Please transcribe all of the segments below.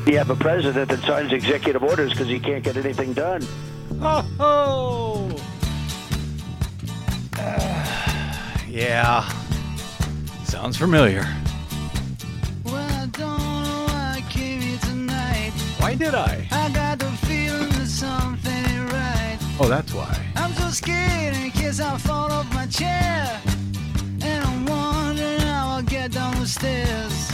you have a president that signs executive orders because he can't get anything done. Oh, yeah. Sounds familiar. Well, I don't know why I came here tonight. Why did I? I got the feeling that something ain't right. Oh, that's why. I'm so scared in case I fall off my chair. And I'm wondering how I'll get down the stairs.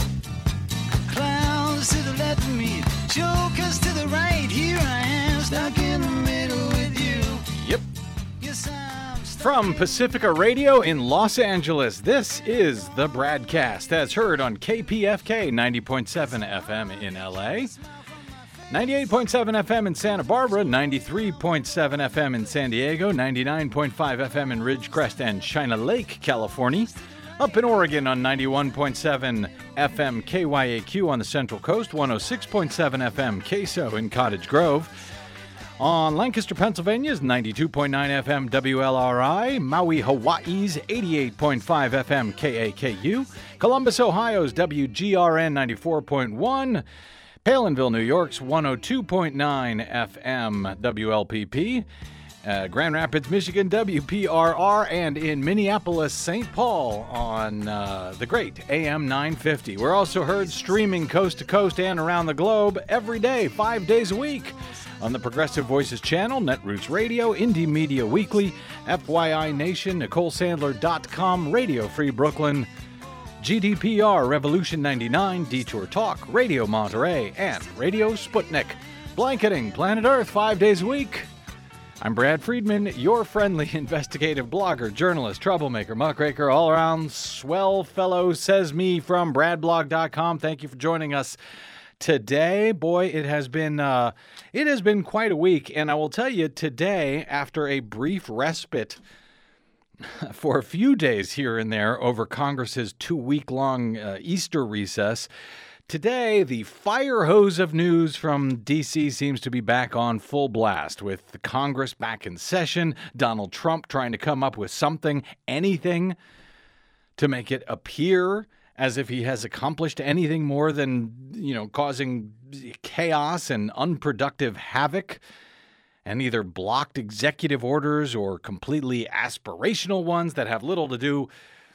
Clowns to the left of me, jokers to the right. Here I am, stuck in the middle with you. Yep. Yes, I'm stuck. From Pacifica Radio in Los Angeles, this is the Bradcast, as heard on KPFK 90.7 FM in LA, 98.7 FM in Santa Barbara, 93.7 FM in San Diego, 99.5 FM in Ridgecrest and China Lake, California. Up in Oregon on 91.7 FM KYAQ on the Central Coast, 106.7 FM KSO in Cottage Grove. On Lancaster, Pennsylvania's 92.9 FM WLRI, Maui, Hawaii's 88.5 FM KAKU, Columbus, Ohio's WGRN 94.1, Palinville, New York's 102.9 FM WLPP, Grand Rapids, Michigan, WPRR, and in Minneapolis, St. Paul on the great AM 950. We're also heard streaming coast to coast and around the globe every day, 5 days a week on the Progressive Voices channel, Netroots Radio, Indie Media Weekly, FYI Nation, NicoleSandler.com, Radio Free Brooklyn, GDPR, Revolution 99, Detour Talk, Radio Monterey, and Radio Sputnik. Blanketing Planet Earth 5 days a week. I'm Brad Friedman, your friendly investigative blogger, journalist, troublemaker, muckraker, all-around swell fellow, says me from bradblog.com. Thank you for joining us today. Boy, it has been quite a week, and I will tell you today, after a brief respite for a few days here and there over Congress's 2-week-long Easter recess, today, the fire hose of news from D.C. seems to be back on full blast, with the Congress back in session, Donald Trump trying to come up with something, anything, to make it appear as if he has accomplished anything more than, causing chaos and unproductive havoc, and either blocked executive orders or completely aspirational ones that have little to do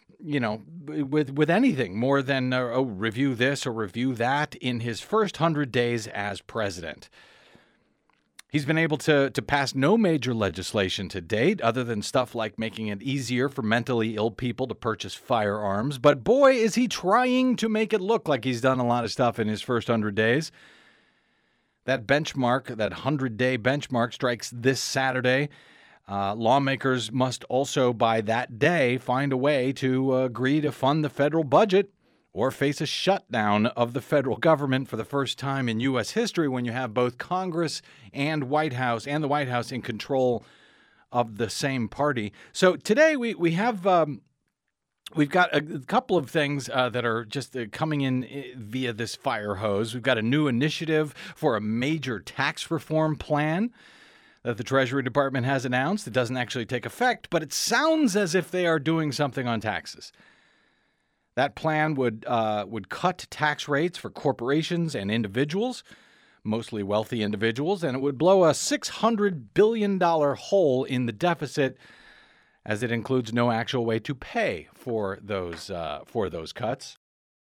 with anything more than review this or review that in his first 100 days as president. He's been able to pass no major legislation to date, other than stuff like making it easier for mentally ill people to purchase firearms. But boy, is he trying to make it look like he's done a lot of stuff in his first 100 days. That benchmark, that 100-day benchmark, strikes this Saturday. Lawmakers must also, by that day, find a way to agree to fund the federal budget or face a shutdown of the federal government for the first time in U.S. history, when you have both Congress and the White House in control of the same party. So today we have we've got a couple of things that are just coming in via this fire hose. We've got a new initiative for a major tax reform plan that the Treasury Department has announced. It doesn't actually take effect, but it sounds as if they are doing something on taxes. That plan would cut tax rates for corporations and individuals, mostly wealthy individuals, and it would blow a $600 billion hole in the deficit, as it includes no actual way to pay for those cuts.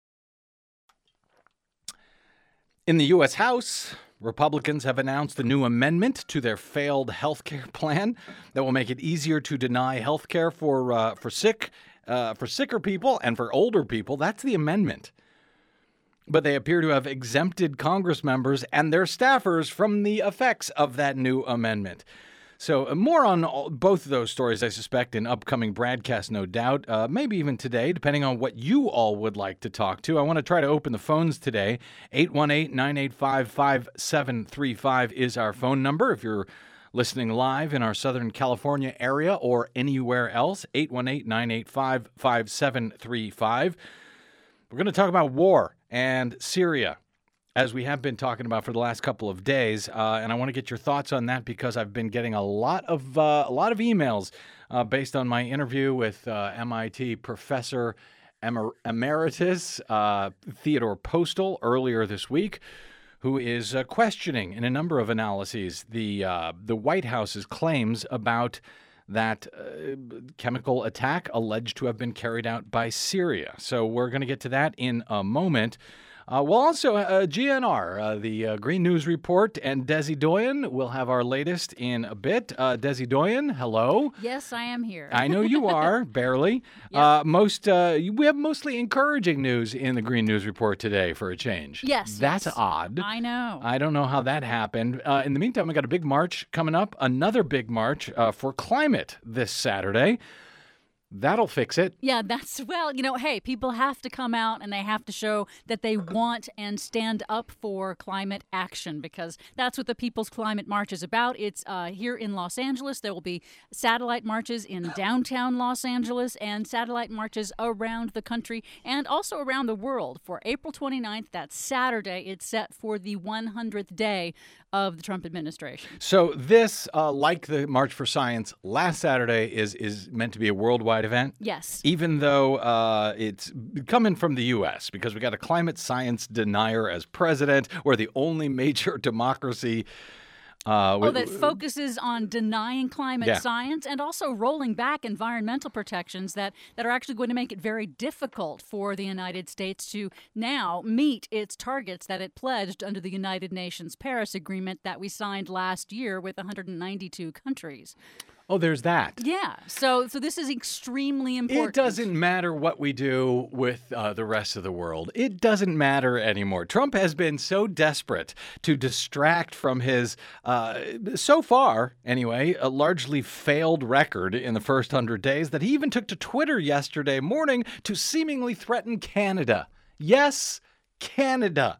In the U.S. House, Republicans have announced a new amendment to their failed health care plan that will make it easier to deny health care for sicker people and for older people. That's the amendment. But they appear to have exempted Congress members and their staffers from the effects of that new amendment. So more on both of those stories, I suspect, in upcoming broadcasts, no doubt, maybe even today, depending on what you all would like to talk to. I want to try to open the phones today. 818-985-5735 is our phone number. If you're listening live in our Southern California area or anywhere else, 818-985-5735. We're going to talk about war and Syria, as we have been talking about for the last couple of days, and I want to get your thoughts on that because I've been getting a lot of emails based on my interview with MIT professor emeritus Theodore Postel earlier this week, who is questioning in a number of analyses the White House's claims about that chemical attack alleged to have been carried out by Syria. So we're going to get to that in a moment. We'll also, GNR, the Green News Report, and Desi Doyen will have our latest in a bit. Desi Doyen, hello. Yes, I am here. I know you are, barely. Yep. We have mostly encouraging news in the Green News Report today for a change. Yes. That's yes. odd. I know. I don't know how that happened. In the meantime, we got a big march coming up, another big march for climate this Saturday. That'll fix it. Yeah, hey, people have to come out and they have to show that they want and stand up for climate action, because that's what the People's Climate March is about. It's here in Los Angeles. There will be satellite marches in downtown Los Angeles and satellite marches around the country and also around the world. For April 29th, that's Saturday, it's set for the 100th day of the Trump administration. So this, like the March for Science last Saturday, is meant to be a worldwide event? Yes. Even though it's coming from the U.S., because we got a climate science denier as president. We're the only major democracy that focuses on denying climate science and also rolling back environmental protections that are actually going to make it very difficult for the United States to now meet its targets that it pledged under the United Nations Paris Agreement that we signed last year with 192 countries. Oh, there's that. Yeah. So this is extremely important. It doesn't matter what we do with the rest of the world. It doesn't matter anymore. Trump has been so desperate to distract from his, so far anyway, a largely failed record in the first 100 days that he even took to Twitter yesterday morning to seemingly threaten Canada. Yes, Canada.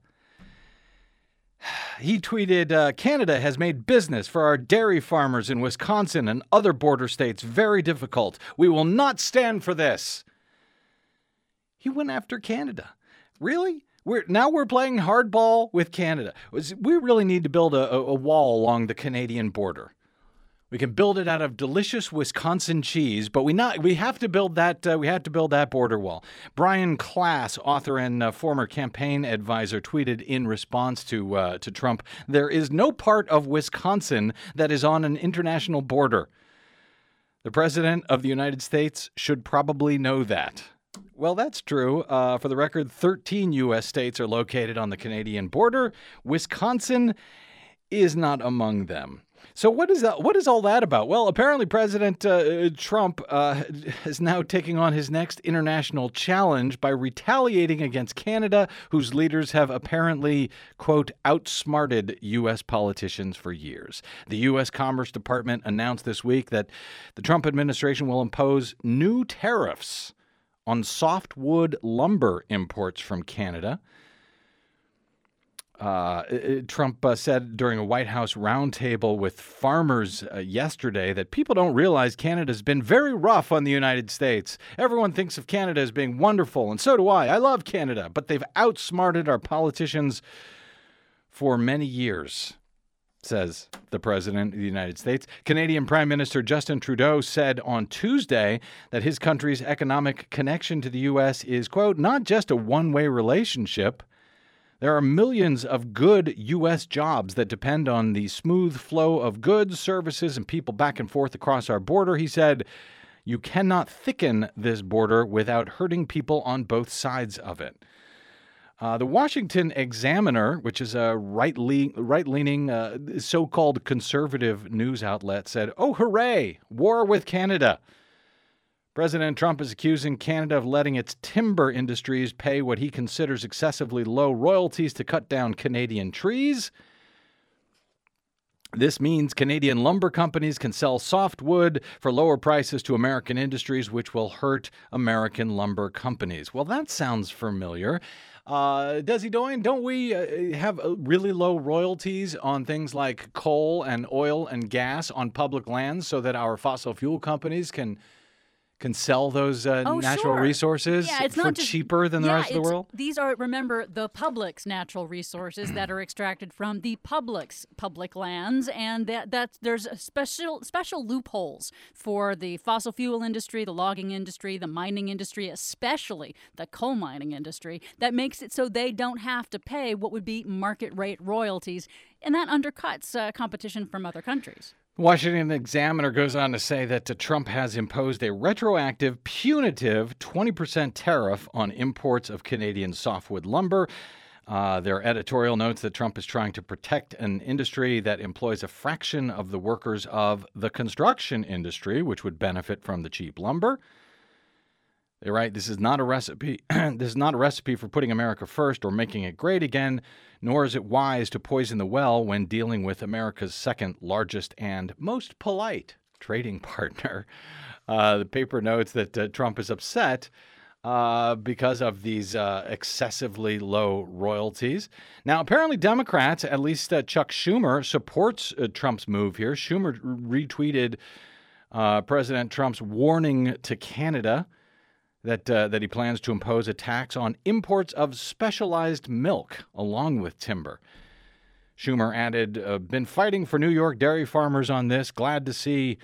He tweeted, Canada has made business for our dairy farmers in Wisconsin and other border states very difficult. We will not stand for this. He went after Canada. Really? We're playing hardball with Canada. We really need to build a wall along the Canadian border. We can build it out of delicious Wisconsin cheese, but we have to build that. We have to build that border wall. Brian Klaas, author and former campaign advisor, tweeted in response to Trump, "There is no part of Wisconsin that is on an international border. The president of the United States should probably know that." Well, that's true. For the record, 13 U.S. states are located on the Canadian border. Wisconsin is not among them. So what is all that about? Well, apparently President Trump is now taking on his next international challenge by retaliating against Canada, whose leaders have apparently, quote, outsmarted U.S. politicians for years. The U.S. Commerce Department announced this week that the Trump administration will impose new tariffs on softwood lumber imports from Canada. Trump said during a White House roundtable with farmers yesterday that people don't realize Canada's been very rough on the United States. Everyone thinks of Canada as being wonderful, and so do I. I love Canada, but they've outsmarted our politicians for many years, says the President of the United States. Canadian Prime Minister Justin Trudeau said on Tuesday that his country's economic connection to the U.S. is, quote, not just a one-way relationship. There are millions of good U.S. jobs that depend on the smooth flow of goods, services, and people back and forth across our border. He said, you cannot thicken this border without hurting people on both sides of it. The Washington Examiner, which is a right-leaning, so-called conservative news outlet, said, oh, hooray, war with Canada. President Trump is accusing Canada of letting its timber industries pay what he considers excessively low royalties to cut down Canadian trees. This means Canadian lumber companies can sell softwood for lower prices to American industries, which will hurt American lumber companies. Well, that sounds familiar. Desi Doyen, don't we have really low royalties on things like coal and oil and gas on public lands so that our fossil fuel companies can can sell those natural sure. resources Yeah, it's for not just, cheaper than the rest of the world? These are, remember, the public's natural resources that are extracted from the public's public lands, and that there's a special loopholes for the fossil fuel industry, the logging industry, the mining industry, especially the coal mining industry, that makes it so they don't have to pay what would be market rate royalties, and that undercuts competition from other countries. Washington Examiner goes on to say that Trump has imposed a retroactive, punitive 20% tariff on imports of Canadian softwood lumber. Their editorial notes that Trump is trying to protect an industry that employs a fraction of the workers of the construction industry, which would benefit from the cheap lumber. They're right. This is not a recipe. This is not a recipe for putting America first or making it great again, nor is it wise to poison the well when dealing with America's second largest and most polite trading partner. The paper notes that Trump is upset because of these excessively low royalties. Now, apparently Democrats, at least Chuck Schumer, supports Trump's move here. Schumer retweeted President Trump's warning to Canada that he plans to impose a tax on imports of specialized milk along with timber. Schumer added, been fighting for New York dairy farmers on this. Glad to see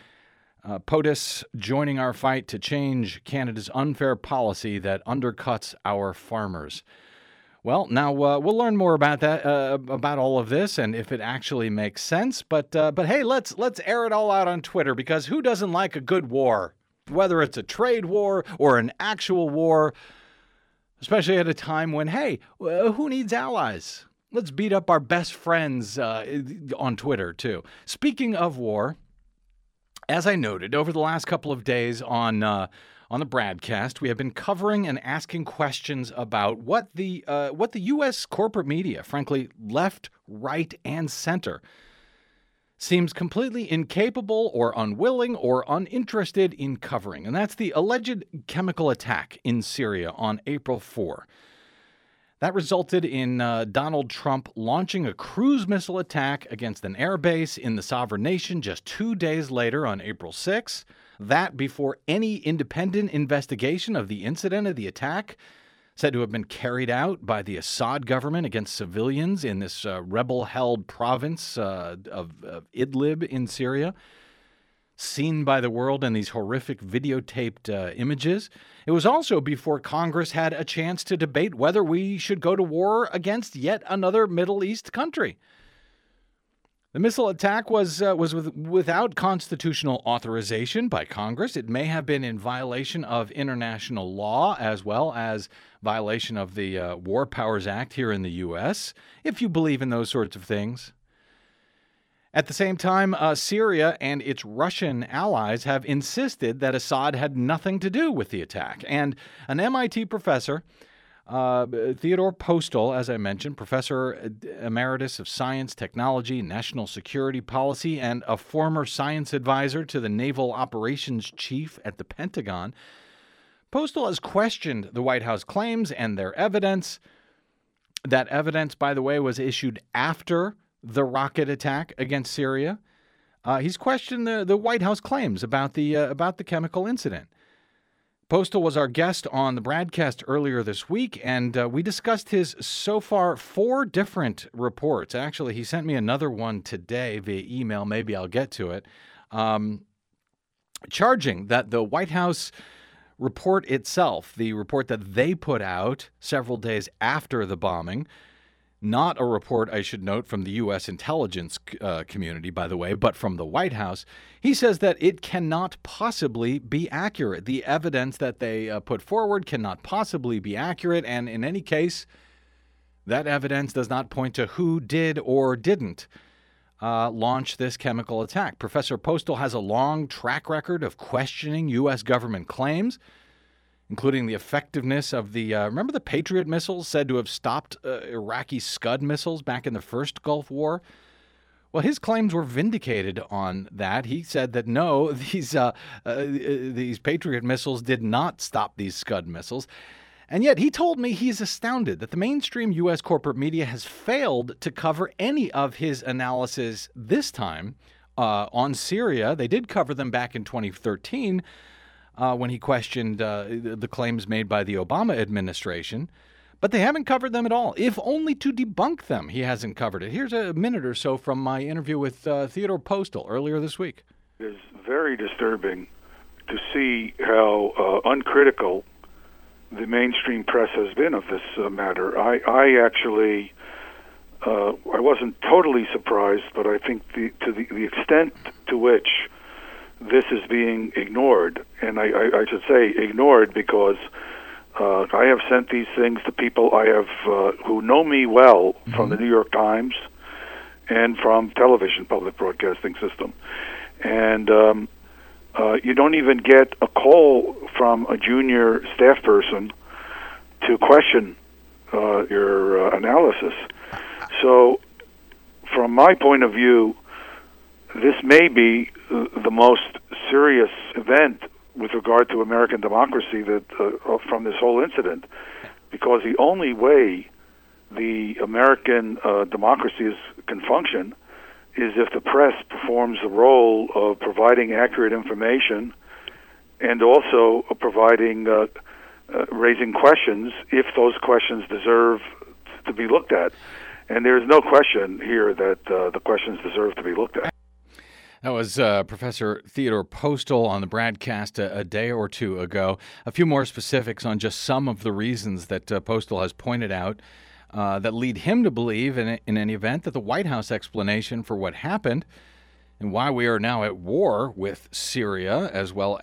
POTUS joining our fight to change Canada's unfair policy that undercuts our farmers. Well, now we'll learn more about that, about all of this, and if it actually makes sense. But hey, let's air it all out on Twitter, because who doesn't like a good war? Whether it's a trade war or an actual war, especially at a time when, hey, who needs allies? Let's beat up our best friends on Twitter, too. Speaking of war, as I noted, over the last couple of days on the Bradcast, we have been covering and asking questions about what the U.S. corporate media, frankly, left, right, and center, seems completely incapable or unwilling or uninterested in covering. And that's the alleged chemical attack in Syria on April 4. That resulted in Donald Trump launching a cruise missile attack against an airbase in the sovereign nation just 2 days later on April 6. That before any independent investigation of the incident of the attack, said to have been carried out by the Assad government against civilians in this rebel-held province of Idlib in Syria, seen by the world in these horrific videotaped images. It was also before Congress had a chance to debate whether we should go to war against yet another Middle East country. The missile attack was without constitutional authorization by Congress. It may have been in violation of international law as well as violation of the War Powers Act here in the U.S., if you believe in those sorts of things. At the same time, Syria and its Russian allies have insisted that Assad had nothing to do with the attack. And an MIT professor, Theodore Postel, as I mentioned, professor emeritus of science, technology, national security policy, and a former science advisor to the naval operations chief at the Pentagon, Postel has questioned the White House claims and their evidence. That evidence, by the way, was issued after the rocket attack against Syria. He's questioned the White House claims about the chemical incident. Postel was our guest on the Bradcast earlier this week, and we discussed his so far 4 different reports. Actually, he sent me another one today via email. Maybe I'll get to it. Charging that the White House report itself, the report that they put out several days after the bombing, not a report, I should note, from the U.S. intelligence community, by the way, but from the White House. He says that it cannot possibly be accurate. The evidence that they put forward cannot possibly be accurate, and in any case, that evidence does not point to who did or didn't launch this chemical attack. Professor Postel has a long track record of questioning U.S. government claims, including the effectiveness of the, remember the Patriot missiles said to have stopped Iraqi Scud missiles back in the first Gulf War? Well, his claims were vindicated on that. He said that no, these Patriot missiles did not stop these Scud missiles. And yet he told me he's astounded that the mainstream U.S. corporate media has failed to cover any of his analysis this time on Syria. They did cover them back in 2013. when he questioned the claims made by the Obama administration. But they haven't covered them at all, if only to debunk them. He hasn't covered it. Here's a minute or so from my interview with Theodore Postal earlier this week. It's very disturbing to see how uncritical the mainstream press has been of this matter. I actually, I wasn't totally surprised, but I think the extent to which this is being ignored, and I should say ignored because I have sent these things to people I have who know me well from the New York Times and from television, public broadcasting system. And you don't even get a call from a junior staff person to question your analysis. So from my point of view, this may be the most serious event with regard to American democracy that from this whole incident, because the only way the American democracy can function is if the press performs the role of providing accurate information and also providing raising questions if those questions deserve to be looked at. And there's no question here that the questions deserve to be looked at. That was Professor Theodore Postal on the Bradcast a day or two ago. A few more specifics on just some of the reasons that Postal has pointed out that lead him to believe, in any event, that the White House explanation for what happened and why we are now at war with Syria, as well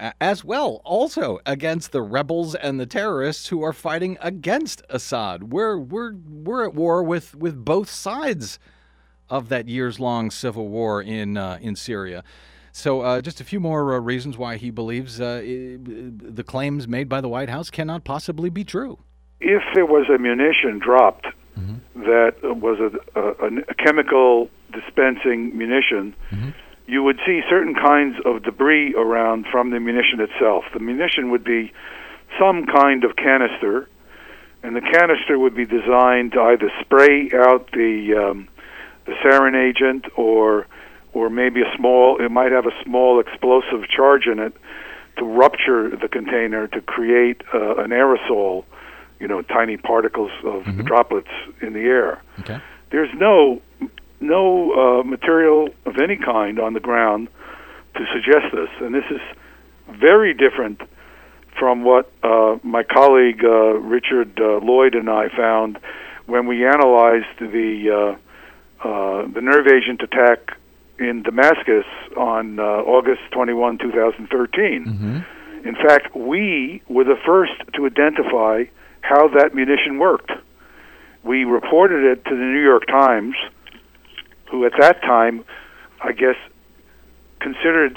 also against the rebels and the terrorists who are fighting against Assad. We're at war with both sides of that years-long civil war in Syria. So just a few more reasons why he believes the claims made by the White House cannot possibly be true. If there was a munition dropped that was a chemical dispensing munition, you would see certain kinds of debris around from the munition itself. The munition would be some kind of canister, and the canister would be designed to either spray out the sarin agent, or maybe it might have a small explosive charge in it to rupture the container to create an aerosol, tiny particles of droplets in the air. Okay. There's no material of any kind on the ground to suggest this, and this is very different from what my colleague Richard Lloyd and I found when we analyzed the nerve agent attack in Damascus on August 21, 2013. In fact, we were the first to identify how that munition worked. We reported it to the New York Times, who at that time, I guess, considered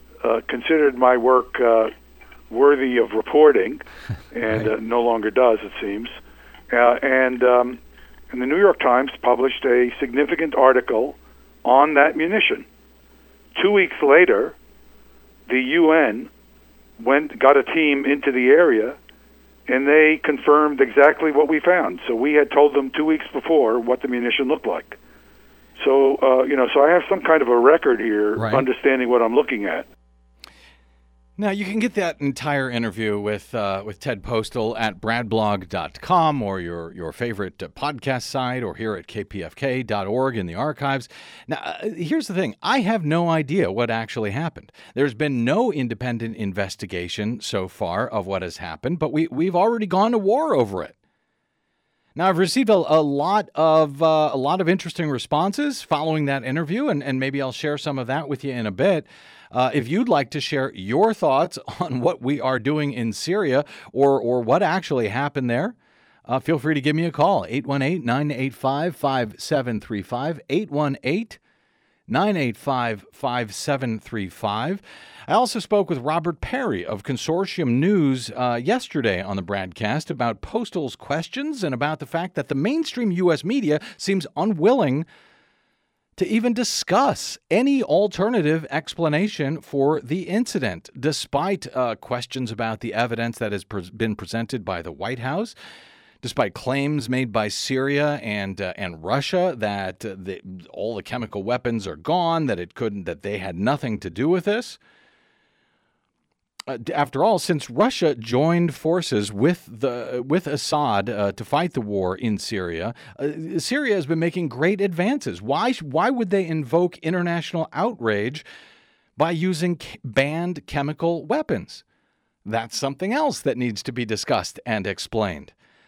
my work worthy of reporting, and no longer does, it seems. And the New York Times published a significant article on that munition. 2 weeks later, the UN got a team into the area, and they confirmed exactly what we found. So we had told them 2 weeks before what the munition looked like. So so I have some kind of a record here, understanding what I'm looking at. Now, you can get that entire interview with Ted Postal at bradblog.com or your favorite podcast site, or here at kpfk.org in the archives. Now, here's the thing. I have no idea what actually happened. There's been no independent investigation so far of what has happened, but we've already gone to war over it. Now, I've received a lot of interesting responses following that interview, and maybe I'll share some of that with you in a bit. If you'd like to share your thoughts on what we are doing in Syria or what actually happened there, feel free to give me a call, 818-985-5735, 818-985-5735. I also spoke with Robert Perry of Consortium News yesterday on the Bradcast about Postal's questions and about the fact that the mainstream U.S. media seems unwilling to even discuss any alternative explanation for the incident, despite questions about the evidence that has been presented by the White House, despite claims made by Syria and Russia that all the chemical weapons are gone, that they had nothing to do with this. After all, since Russia joined forces with Assad to fight the war in Syria, Syria has been making great advances. Why would they invoke international outrage by using banned chemical weapons? That's something else that needs to be discussed and explained.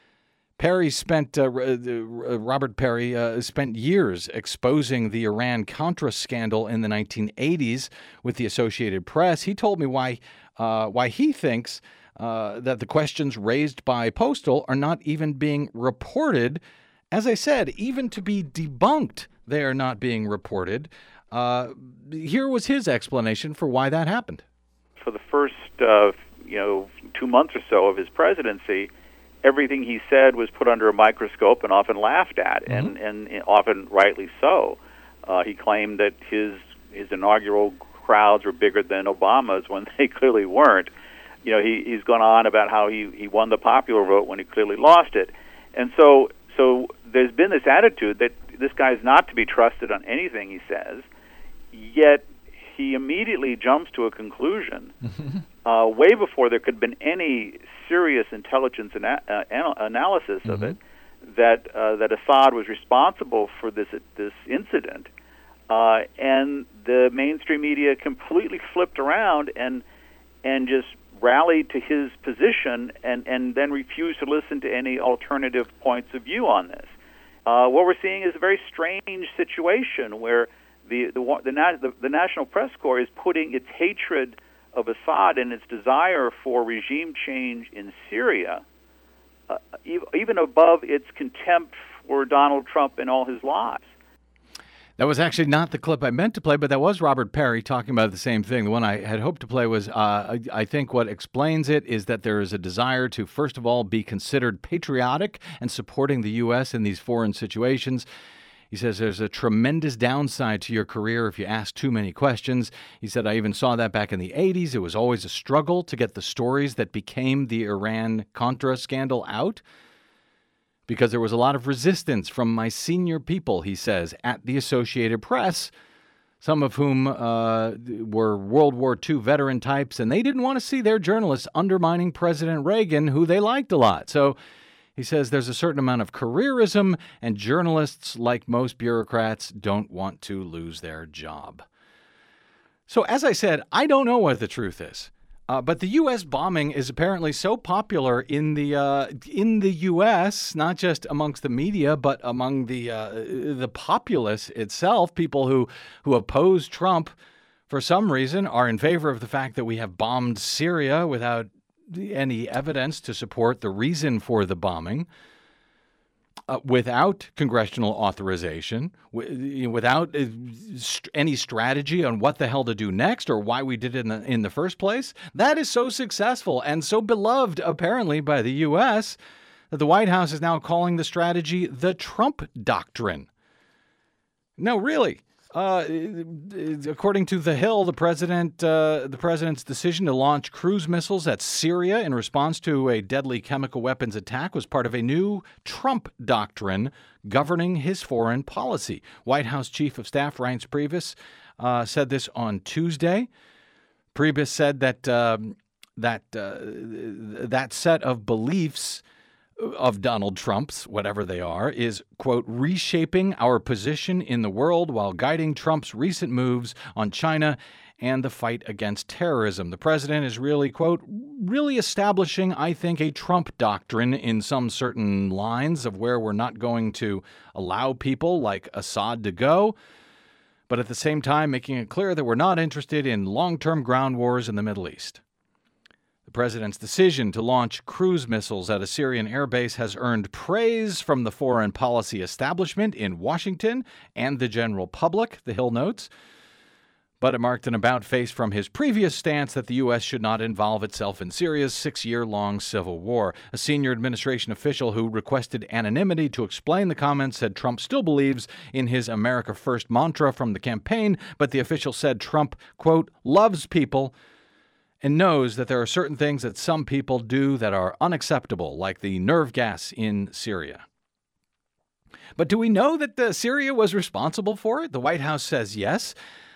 Robert Perry spent years exposing the Iran-Contra scandal in the 1980s with the Associated Press. He told me why he thinks that the questions raised by Postal are not even being reported. As I said, even to be debunked, they are not being reported. Here was his explanation for why that happened. For the first 2 months or so of his presidency, everything he said was put under a microscope and often laughed at, and often rightly so. He claimed that his inaugural crowds were bigger than Obama's when they clearly weren't. He's gone on about how he won the popular vote when he clearly lost it. And so there's been this attitude that this guy's not to be trusted on anything he says, yet he immediately jumps to a conclusion way before there could have been any serious intelligence analysis of it, that Assad was responsible for this incident, and the mainstream media completely flipped around and just rallied to his position and then refused to listen to any alternative points of view on this. What we're seeing is a very strange situation where the National Press Corps is putting its hatred of Assad and its desire for regime change in Syria even above its contempt for Donald Trump and all his lies. That was actually not the clip I meant to play, but that was Robert Perry talking about the same thing. The one I had hoped to play was, I think what explains it is that there is a desire to, first of all, be considered patriotic and supporting the U.S. in these foreign situations. He says there's a tremendous downside to your career if you ask too many questions. He said, I even saw that back in the 80s. It was always a struggle to get the stories that became the Iran-Contra scandal out because there was a lot of resistance from my senior people, he says, at the Associated Press, some of whom were World War II veteran types, and they didn't want to see their journalists undermining President Reagan, who they liked a lot. So he says there's a certain amount of careerism, and journalists, like most bureaucrats, don't want to lose their job. So as I said, I don't know what the truth is. But the U.S. bombing is apparently so popular in the U.S., not just amongst the media, but among the populace itself. People who oppose Trump, for some reason, are in favor of the fact that we have bombed Syria without any evidence to support the reason for the bombing, without congressional authorization, without any strategy on what the hell to do next or why we did it in the first place. That is so successful and so beloved, apparently, by the U.S. that the White House is now calling the strategy the Trump Doctrine. No, really. According to The Hill, the president's decision to launch cruise missiles at Syria in response to a deadly chemical weapons attack was part of a new Trump doctrine governing his foreign policy. White House Chief of Staff Reince Priebus said this on Tuesday. Priebus said that that set of beliefs of Donald Trump's, whatever they are, is, quote, reshaping our position in the world while guiding Trump's recent moves on China and the fight against terrorism. The president is really, quote, really establishing, I think, a Trump doctrine in some certain lines of where we're not going to allow people like Assad to go, but at the same time making it clear that we're not interested in long-term ground wars in the Middle East. The president's decision to launch cruise missiles at a Syrian airbase has earned praise from the foreign policy establishment in Washington and the general public, The Hill notes. But it marked an about-face from his previous stance that the U.S. should not involve itself in Syria's 6-year-long civil war. A senior administration official who requested anonymity to explain the comments said Trump still believes in his America First mantra from the campaign, but the official said Trump, quote, loves people and knows that there are certain things that some people do that are unacceptable, like the nerve gas in Syria. But do we know that Syria was responsible for it? The White House says yes.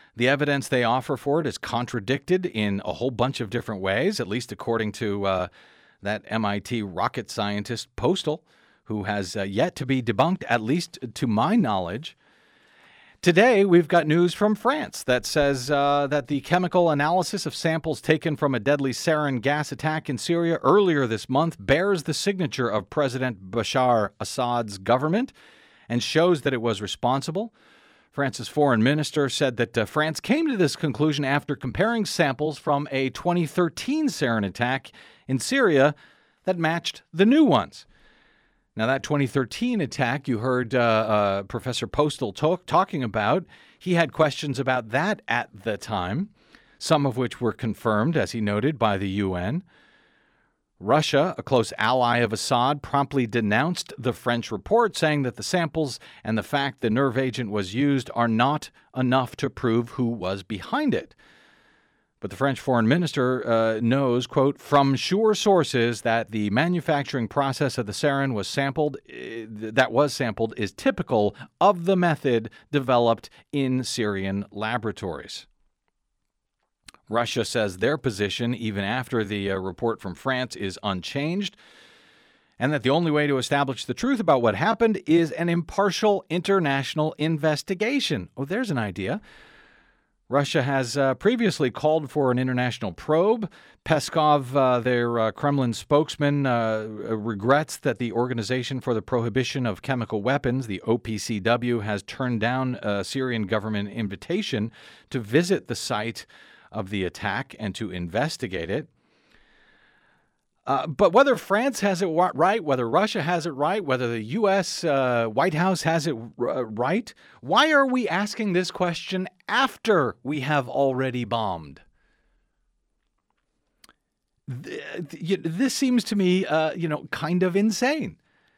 The evidence they offer for it is contradicted in a whole bunch of different ways, at least according to that MIT rocket scientist Postel, who has yet to be debunked, at least to my knowledge. Today, we've got news from France that says that the chemical analysis of samples taken from a deadly sarin gas attack in Syria earlier this month bears the signature of President Bashar Assad's government and shows that it was responsible. France's foreign minister said that France came to this conclusion after comparing samples from a 2013 sarin attack in Syria that matched the new ones. Now, that 2013 attack you heard Professor Postel talking about, he had questions about that at the time, some of which were confirmed, as he noted, by the UN. Russia, a close ally of Assad, promptly denounced the French report, saying that the samples and the fact the nerve agent was used are not enough to prove who was behind it. But the French foreign minister knows, quote, from sure sources that the manufacturing process of the sarin was sampled is typical of the method developed in Syrian laboratories. Russia says their position, even after the report from France, is unchanged, and that the only way to establish the truth about what happened is an impartial international investigation. Oh, there's an idea. Russia has previously called for an international probe. Peskov, their Kremlin spokesman, regrets that the Organization for the Prohibition of Chemical Weapons, the OPCW, has turned down a Syrian government invitation to visit the site of the attack and to investigate it. But whether France has it right, whether Russia has it right, whether the U.S. White House has it right, why are we asking this question after we have already bombed? This seems to me, kind of insane.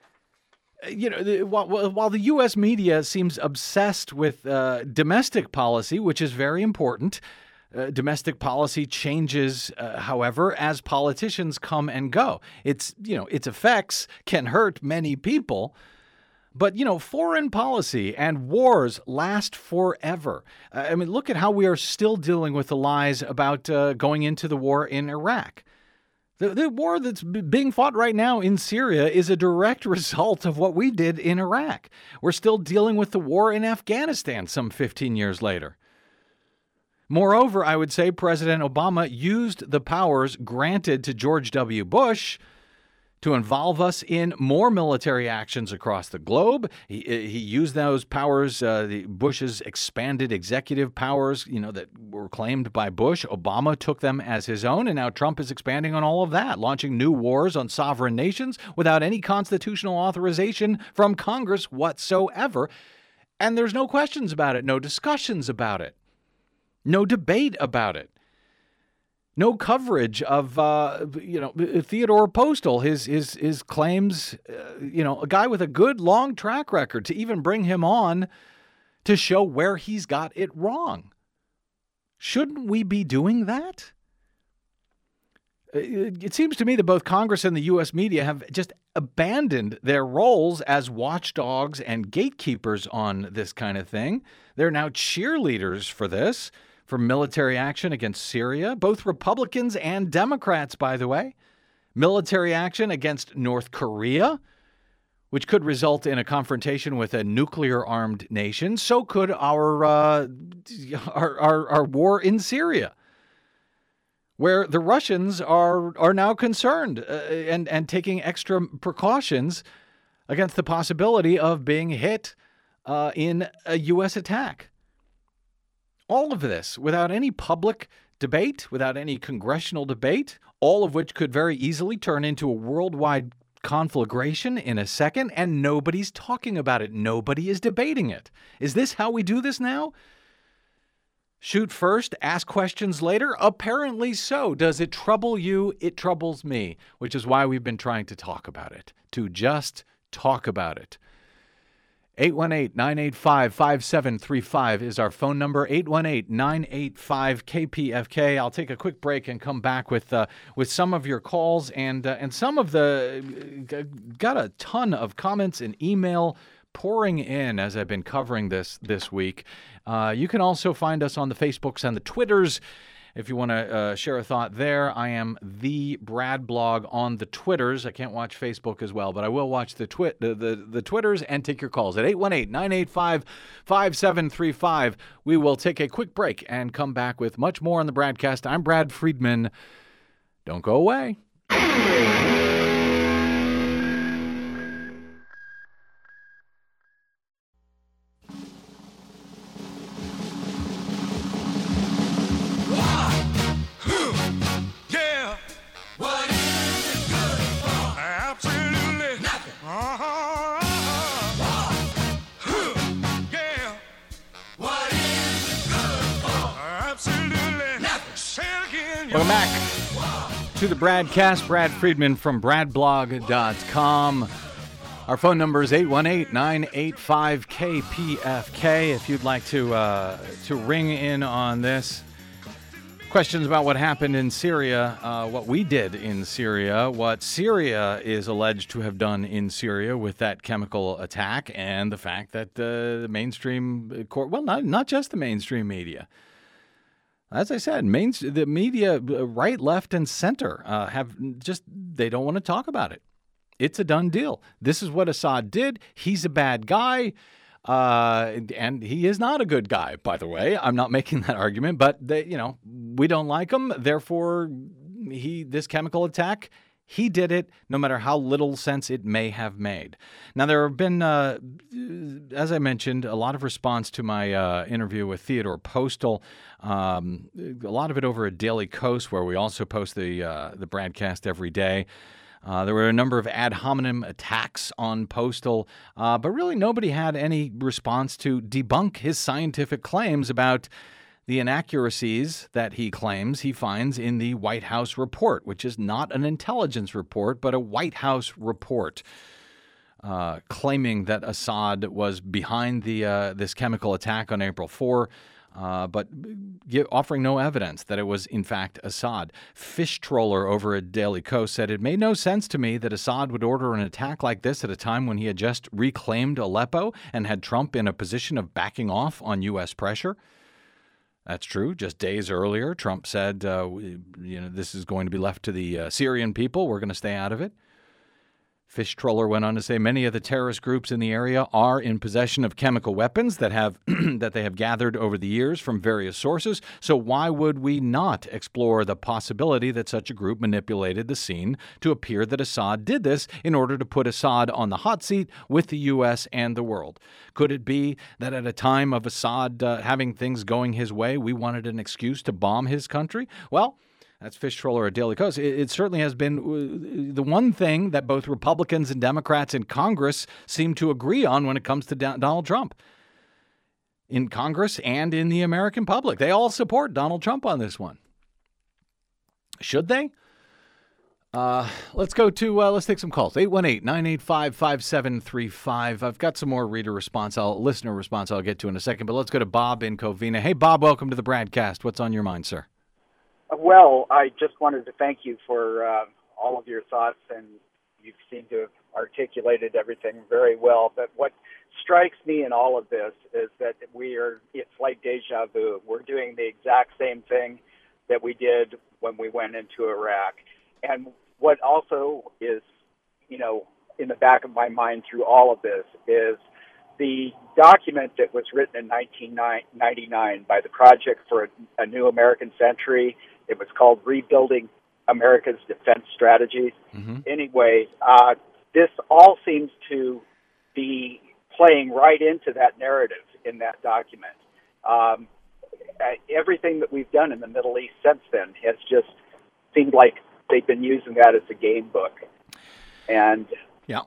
While the U.S. media seems obsessed with domestic policy, which is very important, domestic policy changes, however, as politicians come and go. Its effects can hurt many people, but, foreign policy and wars last forever. Look at how we are still dealing with the lies about going into the war in Iraq. The war that's being fought right now in Syria is a direct result of what we did in Iraq. We're still dealing with the war in Afghanistan some 15 years later. Moreover, I would say President Obama used the powers granted to George W. Bush to involve us in more military actions across the globe. He used those powers, Bush's expanded executive powers, that were claimed by Bush. Obama took them as his own, and now Trump is expanding on all of that, launching new wars on sovereign nations without any constitutional authorization from Congress whatsoever. And there's no questions about it, no discussions about it. No debate about it. No coverage of, Theodore Postel, his claims, a guy with a good long track record, to even bring him on to show where he's got it wrong. Shouldn't we be doing that? It seems to me that both Congress and the U.S. media have just abandoned their roles as watchdogs and gatekeepers on this kind of thing. They're now cheerleaders for this. For military action against Syria, both Republicans and Democrats, by the way. Military action against North Korea, which could result in a confrontation with a nuclear-armed nation. So could our war in Syria, where the Russians are now concerned and taking extra precautions against the possibility of being hit in a U.S. attack. All of this without any public debate, without any congressional debate, all of which could very easily turn into a worldwide conflagration in a second, and nobody's talking about it. Nobody is debating it. Is this how we do this now? Shoot first, ask questions later? Apparently so. Does it trouble you? It troubles me, which is why we've been trying to talk about it, to just talk about it. 818-985-5735 is our phone number, 818-985-KPFK. I'll take a quick break and come back with some of your calls and some of got a ton of comments and email pouring in as I've been covering this week. You can also find us on the Facebooks and the Twitters. If you want to share a thought there, I am the Brad Blog on the Twitters. I can't watch Facebook as well, but I will watch the Twitters and take your calls at 818-985-5735. We will take a quick break and come back with much more on the Bradcast. I'm Brad Friedman. Don't go away. Welcome back to the Bradcast. Brad Friedman from bradblog.com. Our phone number is 818-985-KPFK. If you'd like to ring in on this. Questions about what happened in Syria, what we did in Syria, what Syria is alleged to have done in Syria with that chemical attack, and the fact that the mainstream court, well, not just the mainstream media. As I said, the media, right, left, and center, they don't want to talk about it. It's a done deal. This is what Assad did. He's a bad guy, and he is not a good guy, by the way. I'm not making that argument, but we don't like him. Therefore, this chemical attack, he did it, no matter how little sense it may have made. Now, there have been, as I mentioned, a lot of response to my interview with Theodore Postal. A lot of it over at Daily Kos, where we also post the Bradcast every day. There were a number of ad hominem attacks on Postal, but really nobody had any response to debunk his scientific claims about the inaccuracies that he claims he finds in the White House report, which is not an intelligence report, but a White House report, claiming that Assad was behind this chemical attack on April 4, but offering no evidence that it was, in fact, Assad. Fish Troller over at Daily Kos said, "It made no sense to me that Assad would order an attack like this at a time when he had just reclaimed Aleppo and had Trump in a position of backing off on U.S. pressure." That's true. Just days earlier, Trump said, this is going to be left to the Syrian people. We're going to stay out of it. Fish Troller went on to say many of the terrorist groups in the area are in possession of chemical weapons that they have gathered over the years from various sources. So why would we not explore the possibility that such a group manipulated the scene to appear that Assad did this in order to put Assad on the hot seat with the U.S. and the world? Could it be that at a time of Assad having things going his way, we wanted an excuse to bomb his country? Well, that's Fish Troller at Daily Kos. It certainly has been the one thing that both Republicans and Democrats in Congress seem to agree on when it comes to Donald Trump. In Congress and in the American public, they all support Donald Trump on this one. Should they? Let's take some calls. 818-985-5735. I've got some more listener response I'll get to in a second, but let's go to Bob in Covina. Hey, Bob, welcome to the Bradcast. What's on your mind, sir? Well, I just wanted to thank you for all of your thoughts, and you seem to have articulated everything very well. But what strikes me in all of this is that it's like deja vu. We're doing the exact same thing that we did when we went into Iraq. And what also is, in the back of my mind through all of this is the document that was written in 1999 by the Project for a New American Century. It was called Rebuilding America's Defense Strategies. Mm-hmm. Anyway, this all seems to be playing right into that narrative in that document. Everything that we've done in the Middle East since then has just seemed like they've been using that as a game book. And yeah,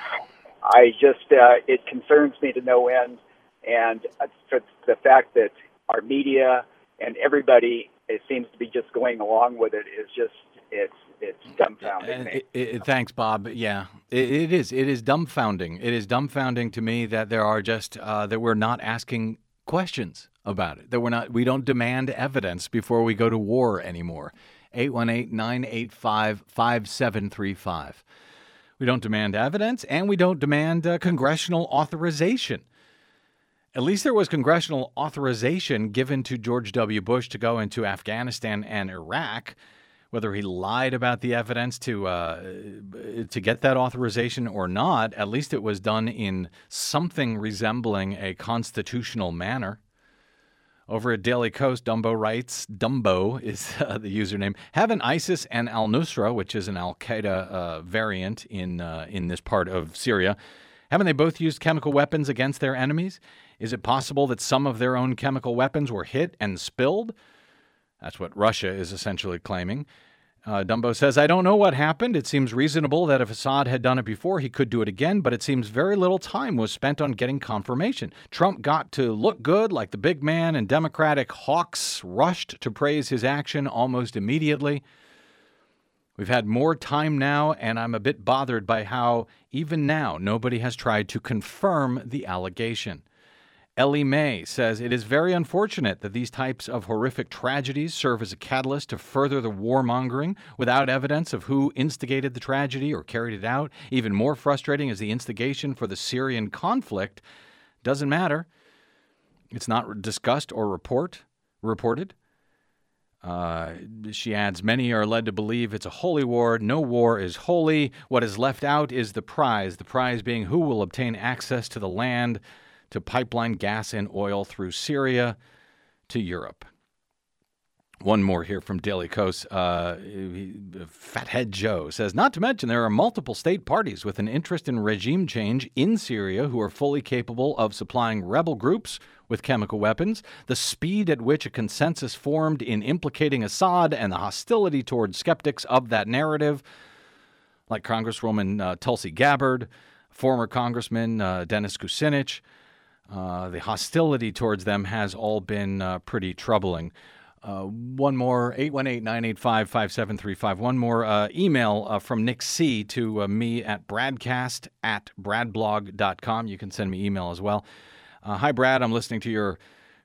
it concerns me to no end. And the fact that our media and everybody, it seems to be just going along with it is just, it's dumbfounding me. Thanks, Bob. Yeah, it is. It is dumbfounding. It is dumbfounding to me that there are just, that we're not asking questions about it, that we don't demand evidence before we go to war anymore. 818-985-5735. We don't demand evidence, and we don't demand congressional authorization. At least there was congressional authorization given to George W. Bush to go into Afghanistan and Iraq. Whether he lied about the evidence to get that authorization or not, at least it was done in something resembling a constitutional manner. Over at Daily Kos, Dumbo writes, Dumbo is the username, haven't ISIS and al-Nusra, which is an al-Qaeda variant in this part of Syria, haven't they both used chemical weapons against their enemies? Is it possible that some of their own chemical weapons were hit and spilled? That's what Russia is essentially claiming. Dumbo says, I don't know what happened. It seems reasonable that if Assad had done it before, he could do it again, but it seems very little time was spent on getting confirmation. Trump got to look good like the big man, and Democratic hawks rushed to praise his action almost immediately. We've had more time now, and I'm a bit bothered by how, even now, nobody has tried to confirm the allegation. Ellie Mae says, it is very unfortunate that these types of horrific tragedies serve as a catalyst to further the warmongering without evidence of who instigated the tragedy or carried it out. Even more frustrating is the instigation for the Syrian conflict. Doesn't matter. It's not discussed or reported. She adds, many are led to believe it's a holy war. No war is holy. What is left out is the prize being who will obtain access to the land, to pipeline gas and oil through Syria to Europe. One more here from Daily Kos. Fathead Joe says, not to mention there are multiple state parties with an interest in regime change in Syria who are fully capable of supplying rebel groups with chemical weapons. The speed at which a consensus formed in implicating Assad and the hostility towards skeptics of that narrative, like Congresswoman Tulsi Gabbard, former Congressman Dennis Kucinich, the hostility towards them has all been pretty troubling. One more, 818-985-5735. One more email from Nick C. to me at bradcast@bradblog.com. You can send me email as well. Hi, Brad. I'm listening to your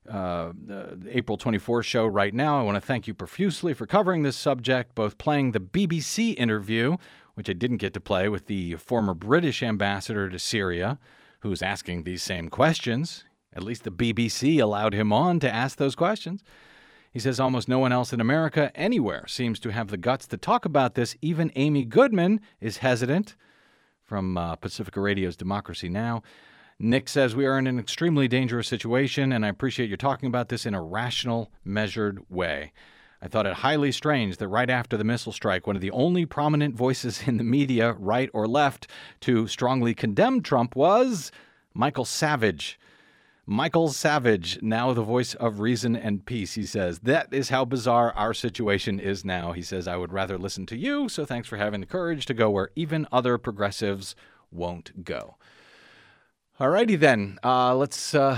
April 24th show right now. I want to thank you profusely for covering this subject, both playing the BBC interview, which I didn't get to play, with the former British ambassador to Syria, who's asking these same questions. At least the BBC allowed him on to ask those questions. He says almost no one else in America anywhere seems to have the guts to talk about this. Even Amy Goodman is hesitant, from Pacifica Radio's Democracy Now! Nick says, we are in an extremely dangerous situation, and I appreciate you talking about this in a rational, measured way. I thought it highly strange that right after the missile strike, one of the only prominent voices in the media, right or left, to strongly condemn Trump was Michael Savage. Michael Savage, now the voice of reason and peace, he says. That is how bizarre our situation is now. He says, I would rather listen to you, so thanks for having the courage to go where even other progressives won't go. All righty then. Let's go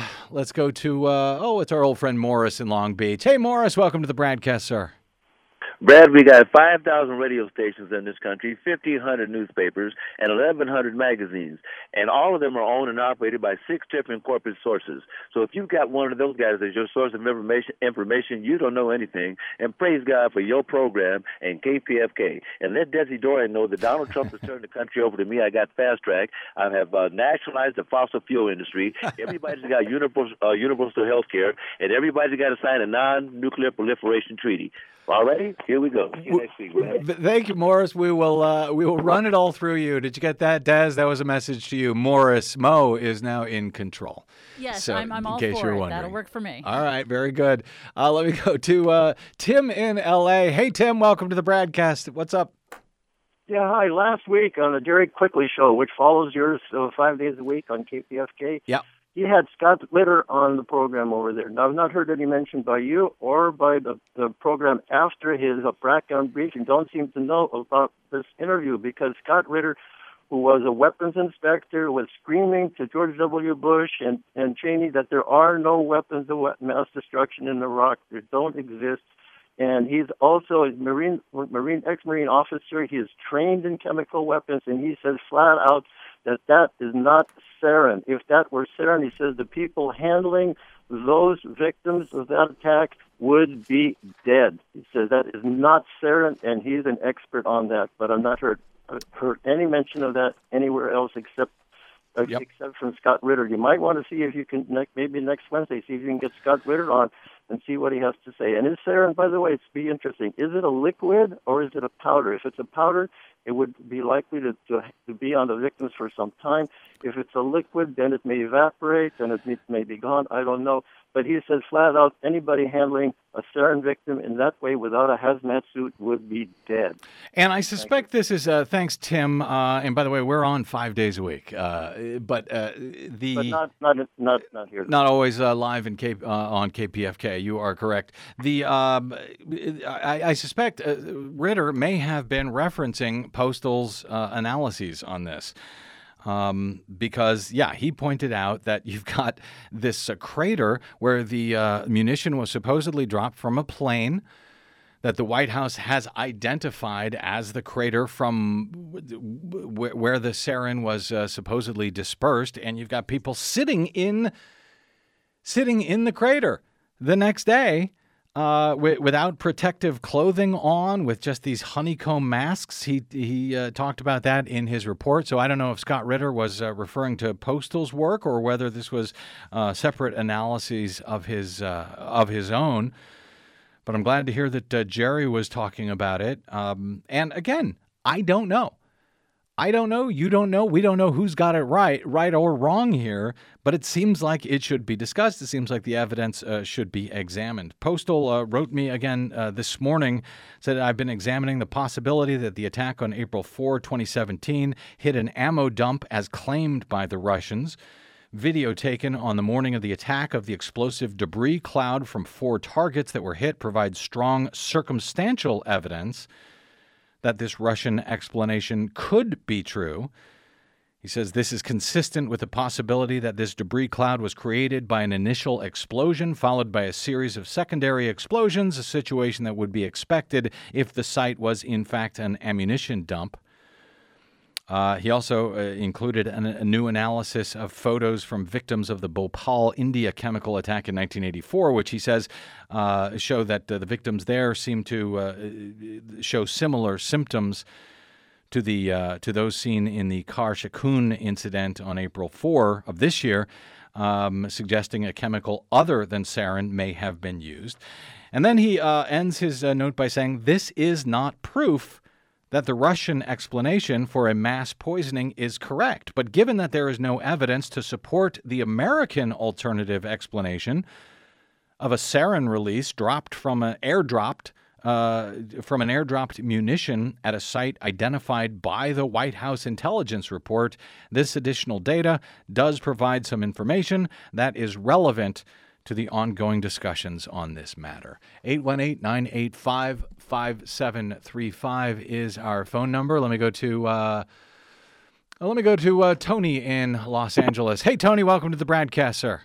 to, it's our old friend Morris in Long Beach. Hey, Morris, welcome to the Bradcast, sir. Brad, we got 5,000 radio stations in this country, 1,500 newspapers, and 1,100 magazines. And all of them are owned and operated by 6 different corporate sources. So if you've got one of those guys as your source of information, you don't know anything. And praise God for your program and KPFK. And let Desi Dorian know that Donald Trump has turned the country over to me. I got fast track. I have nationalized the fossil fuel industry. Everybody's got universal health care. And everybody's got to sign a non-nuclear proliferation treaty. All righty, here we go. See you next week, man. Thank you, Morris. We will run it all through you. Did you get that, Des? That was a message to you. Morris, Mo is now in control. Yes, so, I'm all for it. Wondering. That'll work for me. All right, very good. Let me go to Tim in L.A. Hey, Tim, welcome to the Bradcast. What's up? Yeah, hi. Last week on the Derek Quickly Show, which follows yours 5 days a week on KPFK, yeah, he had Scott Litter on the program over there. Now, I've not heard any mention by you or by the program after his background briefing. Don't seem to know about this interview because Scott Ritter, who was a weapons inspector, was screaming to George W. Bush and Cheney that there are no weapons of mass destruction in Iraq. They don't exist. And he's also a ex-Marine officer. He is trained in chemical weapons, and he says flat out that is not sarin. If that were sarin, he says the people handling those victims of that attack would be dead. He says that is not sarin, and he's an expert on that, but I've not heard heard any mention of that anywhere else except from Scott Ritter. You might want to see if you can, maybe next Wednesday, see if you can get Scott Ritter on and see what he has to say. And is sarin, by the way, it's be interesting, is it a liquid or is it a powder? If it's a powder, it would be likely to be on the victims for some time. If it's a liquid, then it may evaporate, then it may be gone. I don't know. But he says flat out, anybody handling a sarin victim in that way without a hazmat suit would be dead. And I suspect this is, thanks, Tim. And by the way, we're on 5 days a week. But not here. Not always live in on KPFK. You are correct. I suspect Ritter may have been referencing Postal's analyses on this. Because, he pointed out that you've got this crater where the munition was supposedly dropped from a plane that the White House has identified as the crater from where the sarin was supposedly dispersed, and you've got people sitting in the crater the next day. Without protective clothing on, with just these honeycomb masks. He talked about that in his report. So I don't know if Scott Ritter was referring to Postal's work or whether this was separate analyses of his own. But I'm glad to hear that Jerry was talking about it. And again, I don't know. I don't know. You don't know. We don't know who's got it right or wrong here, but it seems like it should be discussed. It seems like the evidence should be examined. Postal wrote me again this morning, said, I've been examining the possibility that the attack on April 4, 2017 hit an ammo dump as claimed by the Russians. Video taken on the morning of the attack of the explosive debris cloud from 4 targets that were hit provides strong circumstantial evidence that this Russian explanation could be true. He says this is consistent with the possibility that this debris cloud was created by an initial explosion followed by a series of secondary explosions, a situation that would be expected if the site was in fact an ammunition dump. He also included a new analysis of photos from victims of the Bhopal, India chemical attack in 1984, which he says show that the victims there seem to show similar symptoms to those seen in the Kar Shakun incident on April 4 of this year, suggesting a chemical other than sarin may have been used. And then he ends his note by saying, this is not proof that the Russian explanation for a mass poisoning is correct. But given that there is no evidence to support the American alternative explanation of a sarin release dropped from an airdropped munition at a site identified by the White House intelligence report, this additional data does provide some information that is relevant to the ongoing discussions on this matter. 818-985-5735 is our phone number. Let me go to Tony in Los Angeles. Hey, Tony, welcome to the BradCast, sir.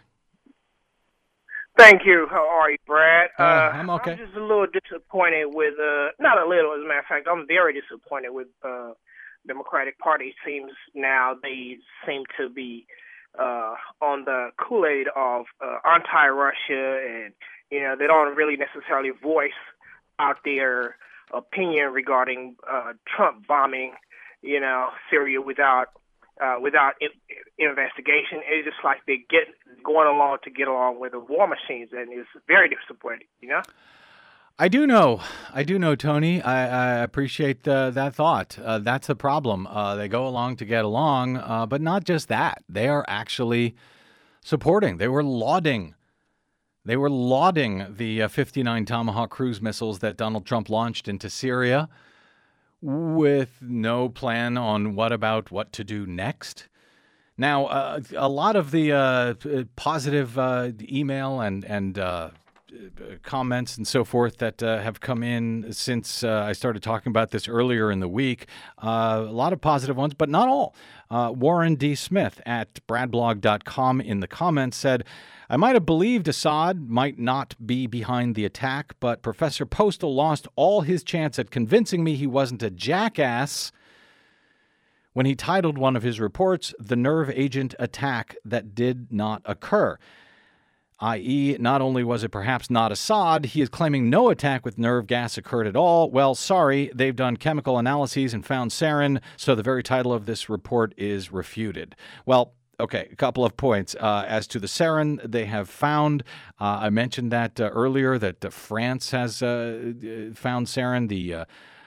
Thank you. How are you, Brad? I'm okay. I'm just a little disappointed with, not a little, as a matter of fact, I'm very disappointed with Democratic Party. Seems now they seem to be on the Kool-Aid of anti-Russia, and they don't really necessarily voice out their opinion regarding Trump bombing, Syria without investigation. It's just like they going along to get along with the war machines, and it's very disappointing. I do know, Tony. I appreciate that thought. That's the problem. They go along to get along, but not just that. They are actually supporting. They were lauding the 59 Tomahawk cruise missiles that Donald Trump launched into Syria with no plan on what to do next. Now, a lot of the positive email and comments and so forth that have come in since I started talking about this earlier in the week. A lot of positive ones, but not all. Warren D. Smith at bradblog.com in the comments said, I might have believed Assad might not be behind the attack, but Professor Postal lost all his chance at convincing me he wasn't a jackass when he titled one of his reports, The Nerve Agent Attack That Did Not Occur. i.e., not only was it perhaps not Assad, he is claiming no attack with nerve gas occurred at all. Well, sorry, they've done chemical analyses and found sarin, so the very title of this report is refuted. Well, okay, a couple of points. As to the sarin they have found, I mentioned that earlier, that France has found sarin. The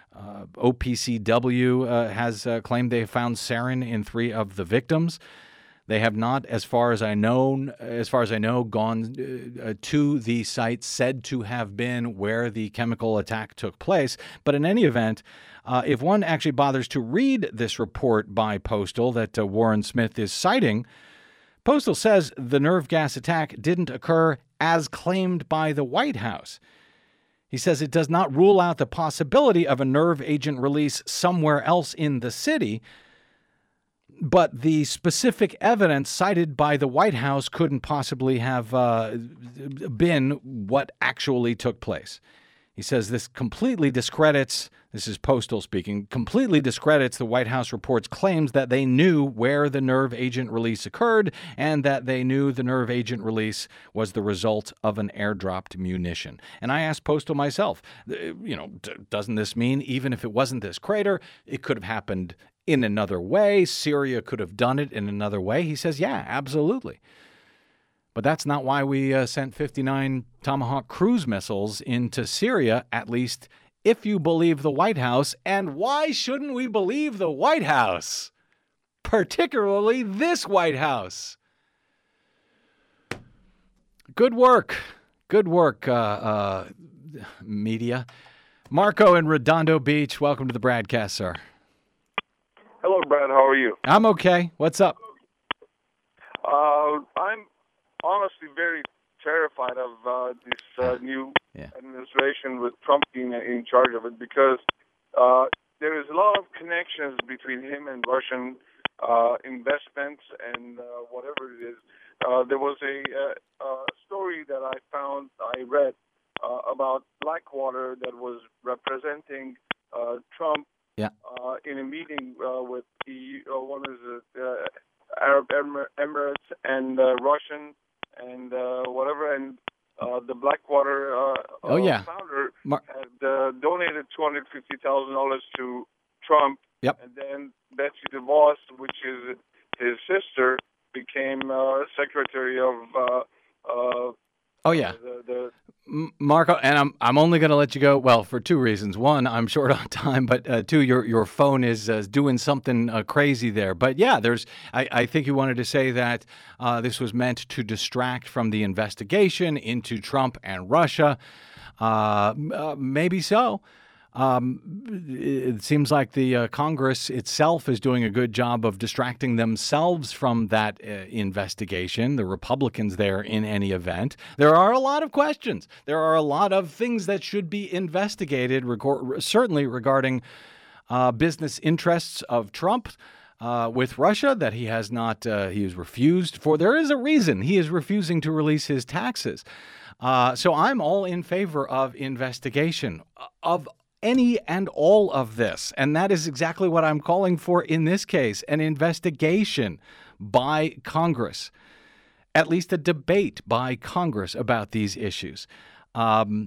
OPCW has claimed they found sarin in 3 of the victims. They have not, as far as I know, gone to the site said to have been where the chemical attack took place. But in any event, if one actually bothers to read this report by Postal that Warren Smith is citing, Postal says the nerve gas attack didn't occur as claimed by the White House. He says it does not rule out the possibility of a nerve agent release somewhere else in the city, but the specific evidence cited by the White House couldn't possibly have been what actually took place. He says this completely discredits, this is Postal speaking, completely discredits the White House report's claims that they knew where the nerve agent release occurred and that they knew the nerve agent release was the result of an airdropped munition. And I asked Postal myself, doesn't this mean even if it wasn't this crater, it could have happened in another way? Syria could have done it in another way? He says, yeah, absolutely. But that's not why we sent 59 Tomahawk cruise missiles into Syria, at least if you believe the White House. And why shouldn't we believe the White House? Particularly this White House. Good work. Good work, media. Marco in Redondo Beach, welcome to the BradCast, sir. Hello, Brad. How are you? I'm okay. What's up? I'm honestly very terrified of this new administration with Trump being in charge of it because there is a lot of connections between him and Russian investments and whatever it is. There was a story that I read about Blackwater that was representing Trump in a meeting with the Arab Emirates and Russian and whatever, and the Blackwater founder had donated $250,000 to Trump, and then Betsy DeVos, which is his sister, became secretary of Marco, and I'm only going to let you go, well, for 2 reasons. One, I'm short on time, but 2, your phone is doing something crazy there. But yeah, I think you wanted to say that this was meant to distract from the investigation into Trump and Russia. Maybe so. It seems like the Congress itself is doing a good job of distracting themselves from that investigation, the Republicans there in any event. There are a lot of questions. There are a lot of things that should be investigated, certainly regarding business interests of Trump with Russia that he has not, he has refused for. There is a reason he is refusing to release his taxes. So I'm all in favor of investigation of any and all of this. And that is exactly what I'm calling for in this case, an investigation by Congress, at least a debate by Congress about these issues. And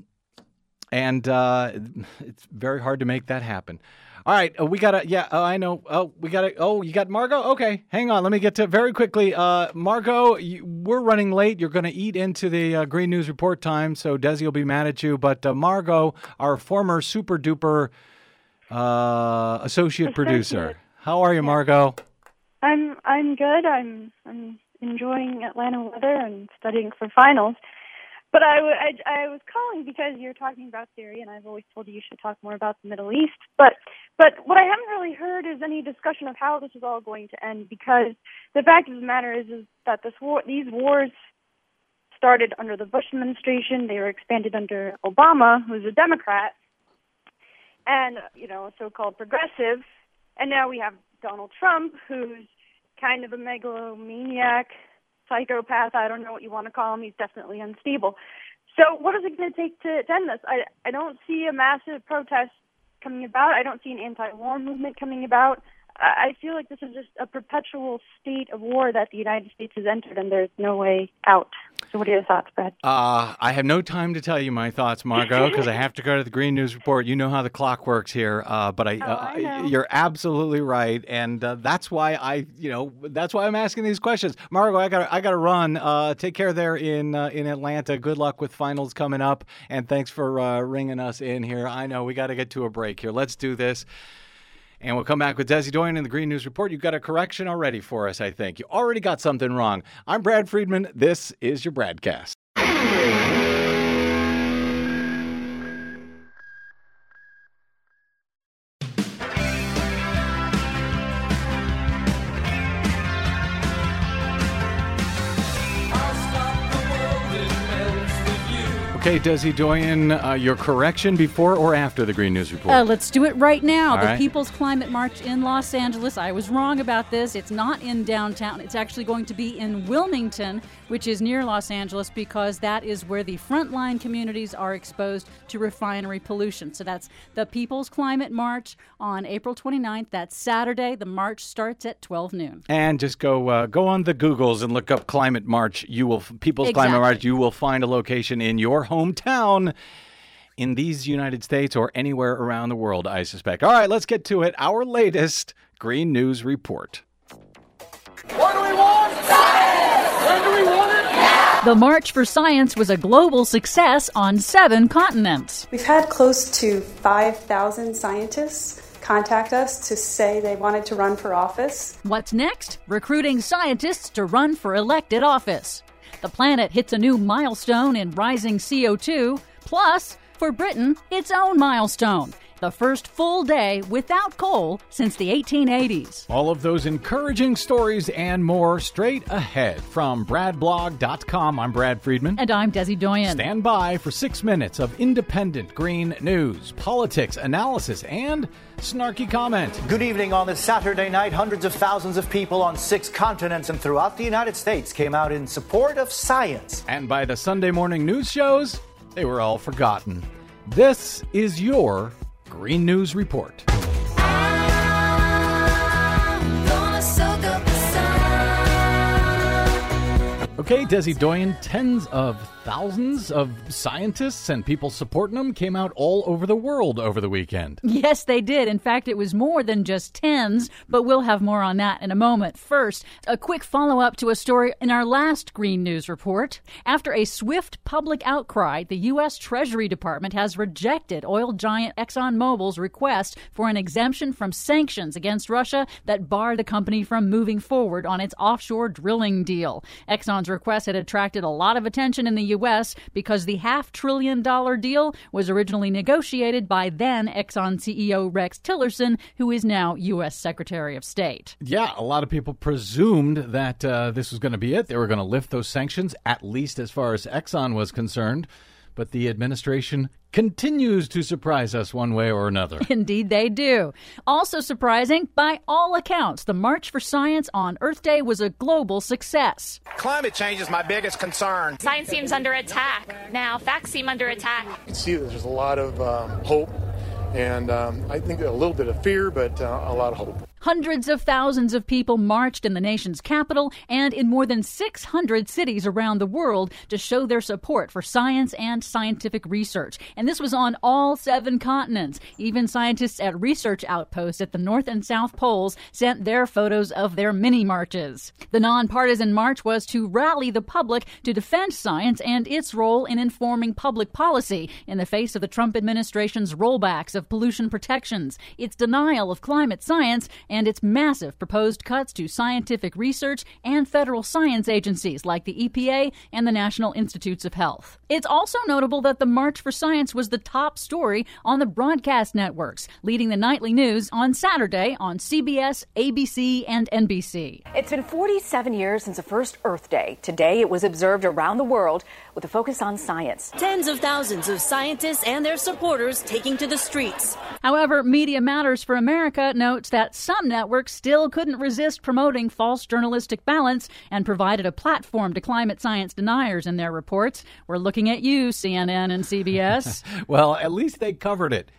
it's very hard to make that happen. All right, we got to, I know. You got Margot? Okay, hang on. Let me get to very quickly. Margot, we're running late. You're going to eat into the Green News Report time, so Desi will be mad at you. But Margot, our former super duper associate producer. How are you, Margot? I'm good. I'm enjoying Atlanta weather and studying for finals. But I was calling because you're talking about Syria, and I've always told you should talk more about the Middle East. But what I haven't really heard is any discussion of how this is all going to end, because the fact of the matter is that these wars started under the Bush administration. They were expanded under Obama, who's a Democrat, and, a so-called progressive. And now we have Donald Trump, who's kind of a megalomaniac, psychopath, I don't know what you want to call him. He's definitely unstable. So what is it going to take to end this? I don't see a massive protest coming about. I don't see an anti-war movement coming about. I feel like this is just a perpetual state of war that the United States has entered, and there's no way out. So what are your thoughts, Brad? I have no time to tell you my thoughts, Margot, because I have to go to the Green News Report. You know how the clock works here, but I know. You're absolutely right, and that's why I'm asking these questions. Margot, I got to run. Take care there in Atlanta. Good luck with finals coming up, and thanks for ringing us in here. I know we got to get to a break here. Let's do this. And we'll come back with Desi Doyen in the Green News Report. You've got a correction already for us, I think. You already got something wrong. I'm Brad Friedman. This is your Bradcast. Okay, Desi Doyen, your correction before or after the Green News Report? Let's do it right now. All the right. People's Climate March in Los Angeles. I was wrong about this. It's not in downtown. It's actually going to be in Wilmington, which is near Los Angeles, because that is where the frontline communities are exposed to refinery pollution. So that's the People's Climate March on April 29th. That's Saturday. The march starts at 12 noon. And just go on the Googles and look up Climate March. People's Climate March. You will find a location in your hometown in these United States or anywhere around the world, I suspect. All right, let's get to it. Our latest Green News Report. What do we want? Science! When do we want it? Now! The March for Science was a global success on 7 continents. We've had close to 5,000 scientists contact us to say they wanted to run for office. What's next? Recruiting scientists to run for elected office. The planet hits a new milestone in rising CO2, plus, for Britain, its own milestone. The first full day without coal since the 1880s. All of those encouraging stories and more straight ahead from BradBlog.com. I'm Brad Friedman. And I'm Desi Doyen. Stand by for 6 minutes of independent green news, politics, analysis, and snarky comment. Good evening. On this Saturday night, hundreds of thousands of people on 6 continents and throughout the United States came out in support of science. And by the Sunday morning news shows, they were all forgotten. This is your Green News Report. Okay, Desi Doyen, tens of thousands of scientists and people supporting them came out all over the world over the weekend. Yes, they did. In fact, it was more than just tens, but we'll have more on that in a moment. First, a quick follow-up to a story in our last Green News Report. After a swift public outcry, the U.S. Treasury Department has rejected oil giant ExxonMobil's request for an exemption from sanctions against Russia that bar the company from moving forward on its offshore drilling deal. Exxon's request had attracted a lot of attention in the U.S. because the $500 billion deal was originally negotiated by then Exxon CEO Rex Tillerson, who is now U.S. Secretary of State. Yeah, a lot of people presumed that this was going to be it. They were going to lift those sanctions, at least as far as Exxon was concerned. But the administration continues to surprise us one way or another. Indeed they do. Also surprising, by all accounts, the March for Science on Earth Day was a global success. Climate change is my biggest concern. Science seems under attack. Now, facts seem under attack. You can see that there's a lot of hope, and I think a little bit of fear, but a lot of hope. Hundreds of thousands of people marched in the nation's capital and in more than 600 cities around the world to show their support for science and scientific research. And this was on all 7 continents. Even scientists at research outposts at the North and South Poles sent their photos of their mini marches. The nonpartisan march was to rally the public to defend science and its role in informing public policy in the face of the Trump administration's rollbacks of pollution protections, its denial of climate science, and its massive proposed cuts to scientific research and federal science agencies like the EPA and the National Institutes of Health. It's also notable that the March for Science was the top story on the broadcast networks, leading the nightly news on Saturday on CBS, ABC, and NBC. It's been 47 years since the first Earth Day. Today, it was observed around the world with a focus on science. Tens of thousands of scientists and their supporters taking to the streets. However, Media Matters for America notes that some networks still couldn't resist promoting false journalistic balance and provided a platform to climate science deniers in their reports. We're looking at you, CNN and CBS. Well, at least they covered it.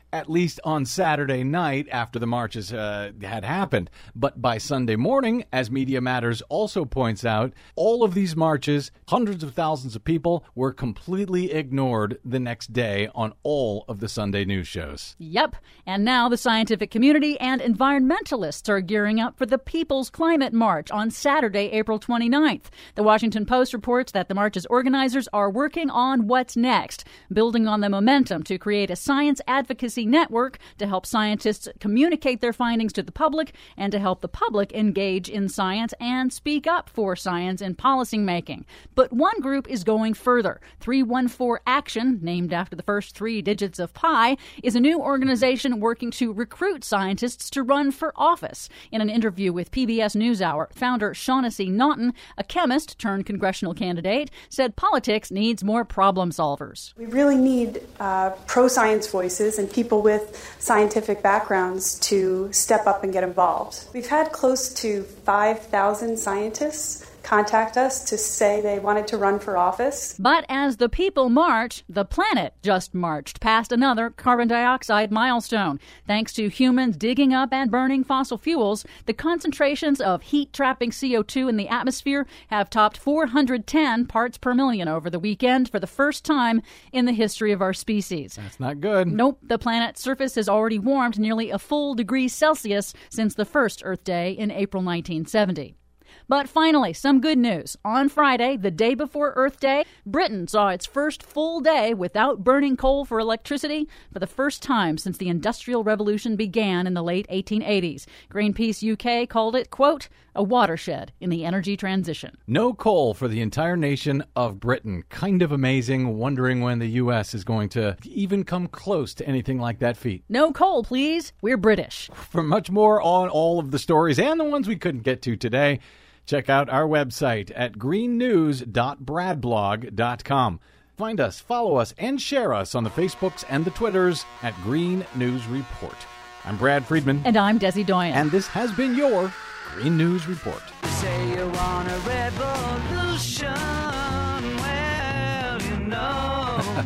at least on Saturday night after the marches had happened. But by Sunday morning, as Media Matters also points out, all of these marches, hundreds of thousands of people, were completely ignored the next day on all of the Sunday news shows. Yep. And now the scientific community and environmentalists are gearing up for the People's Climate March on Saturday, April 29th. The Washington Post reports that the march's organizers are working on what's next, building on the momentum to create a science advocacy network to help scientists communicate their findings to the public and to help the public engage in science and speak up for science in policy making. But one group is going further. 314 Action, named after the first three digits of pi, is a new organization working to recruit scientists to run for office. In an interview with PBS NewsHour, founder Shaughnessy Naughton, a chemist turned congressional candidate, said politics needs more problem solvers. We really need pro-science voices and people with scientific backgrounds to step up and get involved. We've had close to 5,000 scientists contact us to say they wanted to run for office. But as the people march, the planet just marched past another carbon dioxide milestone. Thanks to humans digging up and burning fossil fuels, the concentrations of heat-trapping CO2 in the atmosphere have topped 410 parts per million over the weekend for the first time in the history of our species. That's not good. Nope. The planet's surface has already warmed nearly a full degree Celsius since the first Earth Day in April 1970. But finally, some good news. On Friday, the day before Earth Day, Britain saw its first full day without burning coal for electricity for the first time since the Industrial Revolution began in the late 1880s. Greenpeace UK called it, quote, a watershed in the energy transition. No coal for the entire nation of Britain. Kind of amazing, wondering when the U.S. is going to even come close to anything like that feat. No coal, please. We're British. For much more on all of the stories and the ones we couldn't get to today, check out our website at greennews.bradblog.com. Find us, follow us, and share us on the Facebooks and the Twitters at Green News Report. I'm Brad Friedman. And I'm Desi Doyen. And this has been your Green News Report. You say you want a revolution, well, you know.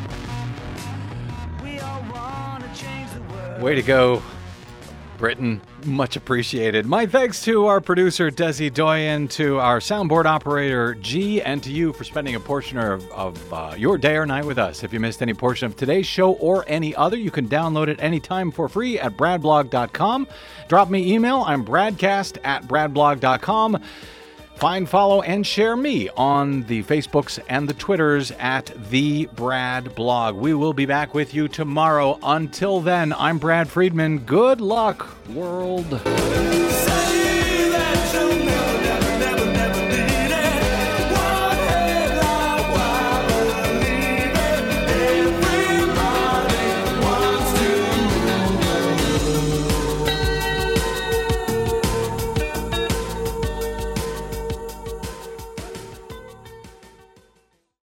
We all want to change the world. Way to go, Britain. Much appreciated. My thanks to our producer, Desi Doyen, to our soundboard operator, G, and to you for spending a portion of your day or night with us. If you missed any portion of today's show or any other, you can download it anytime for free at bradblog.com. Drop me email. I'm bradcast@bradblog.com. Find, follow, and share me on the Facebooks and the Twitters at The Brad Blog. We will be back with you tomorrow. Until then, I'm Brad Friedman. Good luck, world.